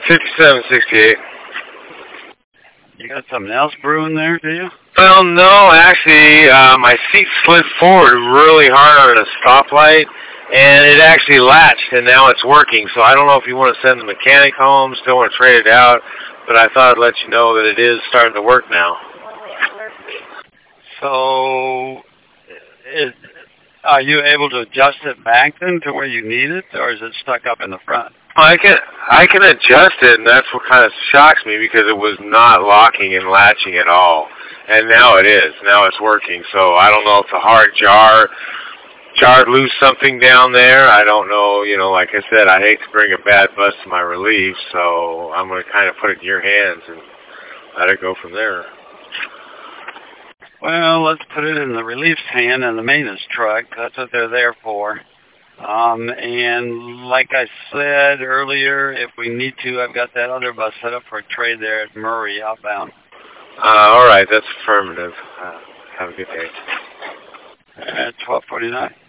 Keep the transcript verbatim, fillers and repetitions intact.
fifty-seven sixty-eight. You got something else brewing there, do you? Well, no, actually, uh, my seat slid forward really hard on a stoplight, and it actually latched, and now it's working. So I don't know if you want to send the mechanic home, still want to trade it out, but I thought I'd let you know that it is starting to work now. So, is, are you able to adjust it back then to where you need it, or is it stuck up in the front? I can I can adjust it, and that's what kind of shocks me because it was not locking and latching at all, and now it is. Now it's working. So I don't know if the hard jar jarred loose something down there. I don't know. You know, like I said, I hate to bring a bad buzz to my relief, so I'm going to kind of put it in your hands and let it go from there. Well, let's put it in the relief's hand in the maintenance truck. That's what they're there for. Um, and like I said earlier, if we need to, I've got that other bus set up for a trade there at Murray outbound. Uh, all right, that's affirmative. Uh, have a good day. At twelve forty-nine.